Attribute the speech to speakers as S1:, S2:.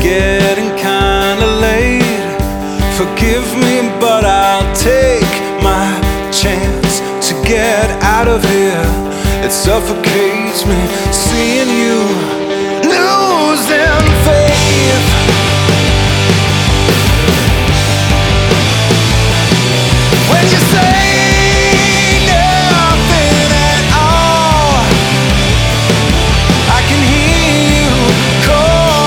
S1: getting kinda late. Forgive me, but I'll take my chance to get out of here. It suffocates me seeing you losing